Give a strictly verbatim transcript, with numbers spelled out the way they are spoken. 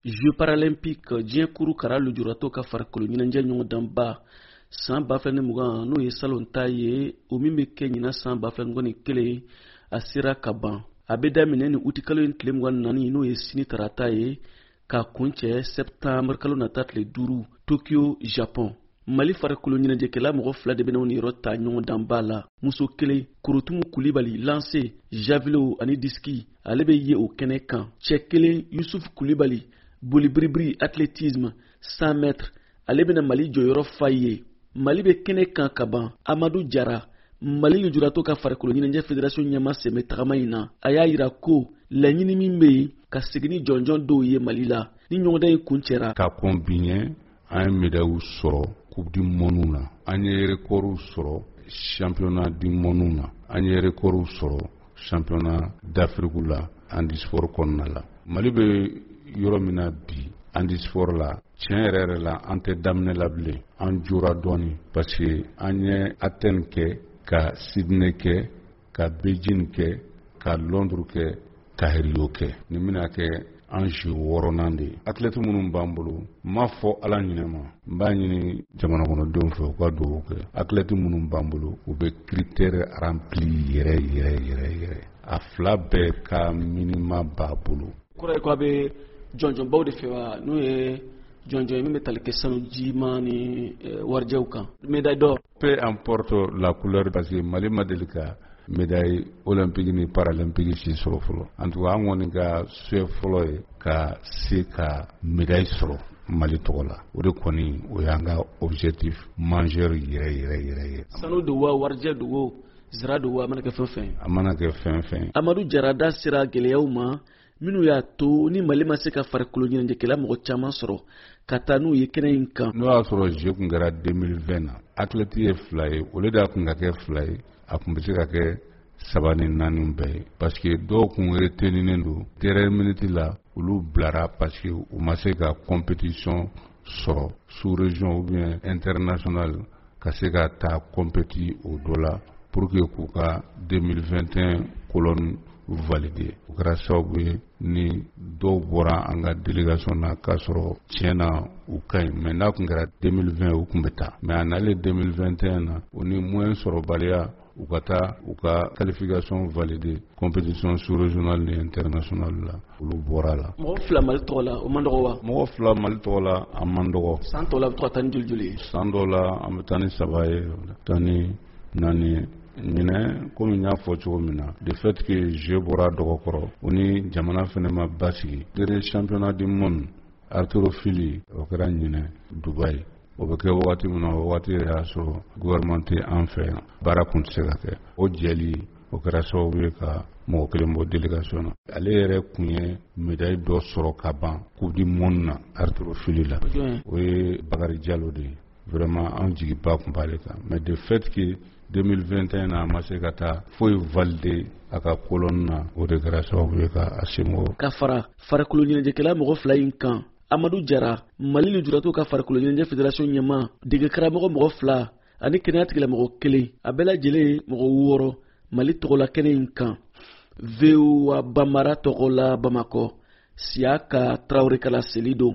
Jeux paralympiques diɲɛ kuru kara lujuratɔ ka farikolo ɲɛnajɛ ɲɔgɔndanba san ba fila ni mugan n'o ye salon ta ye o min bɛ kɛ ɲina san ba fila ni mugan ni kelen a sera ka ban. A bɛ daminɛ ni uti kalo in tile mugan ni naani n'o ye sini tarata ye ka kuncɛ septembre kalo nata tile duuru Tokyo, Japon. Mali farikolo ɲɛnajɛkɛla mɔgɔ fila de bɛna niyɔrɔ ta ɲɔgɔndanba la. Muso kelen Korotumu Kulibali lancer javelot ani diski ale bɛ ye o kɛnɛ kan. Cɛ kelen Yusuf Kulibali boli biribiri athlétisme cent mètres ale bɛna Mali jɔyɔrɔ fa ye. Mali bɛ kɛnɛ kan ka ban. Amadou Jara Mali lujuratɔ ka farikolo ɲɛnajɛ fédération ɲɛma sɛmɛ tagama in na a y'a yira ko laɲini min bɛ yen ka segin ni jɔnjɔn dɔw ye Mali la ni ɲɔgɔndan in kun cɛra. Ka kɔn bi ɲɛ an ye médailles sɔrɔ coupe du monde na, an ye record sɔrɔ championnat du monde na, an ye record sɔrɔ championnat d'Afrique la handisport kɔnɔna la. Mali bɛ yɔrɔ min na bi handisport la tiɲɛ yɛrɛ yɛrɛ la an tɛ daminɛ la bilen, an jora dɔɔni parce que an ye Athènes kɛ ka Sydney kɛ ka Beijing kɛ ka Londres kɛ ka Rio kɛ. Nin bɛna kɛ an jeu wɔɔrɔnan de ye. Athlète minnu b'an bolo n m'a fɔ Ala ɲinɛma n b'a ɲini jamana kɔnɔdenw fɛ u ka dugawu kɛ. Athlète minnu b'an bolo u bɛ critère rempli yɛrɛ yɛrɛ yɛrɛ yɛrɛ. A fila bɛɛ ka minima b'a bolo. Kɔrɔ ye ko a bɛ jɔnjɔnbaw de fɛ wa n'o ye jɔnjɔn ye min bɛ tali kɛ sanu jiman ni warijɛw kan. Médaille d'or. Peu importe la couleur parce que Mali ma deli ka médaille olympique ni paralympique si sɔrɔ fɔlɔ. En tout cas an kɔni ka souhait fɔlɔ ye ka se ka médaille sɔrɔ Mali tɔgɔ la. O de kɔni o y'an ka objectif majeur yɛrɛ yɛrɛ yɛrɛ ye. Sanu don wa warijɛ don o zira don wa a mana kɛ fɛn fɛn. A mana kɛ fɛn fɛn. Amadou Jara da sera gɛlɛyaw ma minnu y'a to ni Mali ma se ka farikolo ɲɛnajɛkɛla mɔgɔ caman sɔrɔ ka taa n'u ye kɛnɛ in kan. N'o y'a sɔrɔ jeu kun kɛra deux mille vingt na athlète ye fila ye o de a kun ka kɛ fila ye a kun bɛ se ka kɛ saba ni naani bɛɛ ye parce que dɔw kun reteninen don dernière minute la olu bilara parce que u ma se ka compétition sɔrɔ sous région ou bien international ka se ka taa compétit o dɔ la pour que k'u ka deux mille vingt et un colonne validé. O kɛra sababu ye ni dɔw bɔra an ka délégation na k'a sɔrɔ tiɲɛ na u ka ɲi mais n'a kun kɛra deux mille vingt u kun bɛ taa mais a nalen deux mille vingt et un na o ni moyen sɔrɔbaliya u ka taa u ka qualification validé compétition sous-régionale ni internationale la olu bɔra la. Mɔgɔ fila Mali tɔgɔ la o man dɔgɔ wa? Mɔgɔ fila Mali tɔgɔ la a man dɔgɔ. San tɔw la a bɛ to ka taa ni joli joli ye? San dɔw la an bɛ taa ni saba ye taa ni naani ye. Ɲinɛ komi n y'a fɔ cogo min na de fait que jeu bɔra dɔgɔkɔrɔ o ni jamana fɛnɛ ma basigi dernier championnat du monde haltérophilie o kɛra ɲinɛ Dubaï o bɛ kɛ wagati min na o wagati yɛrɛ y'a sɔrɔ gouvernement tɛ an fɛ yan baara kun tɛ se ka kɛ o jɛli o kɛra sababu ye ka mɔgɔ kelen bɔ délégation na ale yɛrɛ kun ye médaille dɔ sɔrɔ ka ban coupe du monde na haltérophilie la o ye Bakari Diallo de ye vraiment an jigiba kun b'ale kan mais de fait que deux mille vingt et un na a ma se ka taa foyi validé a ka colonne na o de kɛra sababu ye ka a senbɔ. Ka fara farikolo ɲɛnajɛkɛla mɔgɔ fila in kan Amadou Jara Mali lujuratɔ ka farikolo ɲɛnajɛ fédération ɲɛma dege karamɔgɔ mɔgɔ fila ani kɛnɛya tigilamɔgɔ kelen a bɛɛ lajɛlen mɔgɔ wɔɔrɔ Mali tɔgɔla kɛnɛ in kan. V O A Bamara tɔgɔ la Bamakɔ Siaka Traoré Kala Selido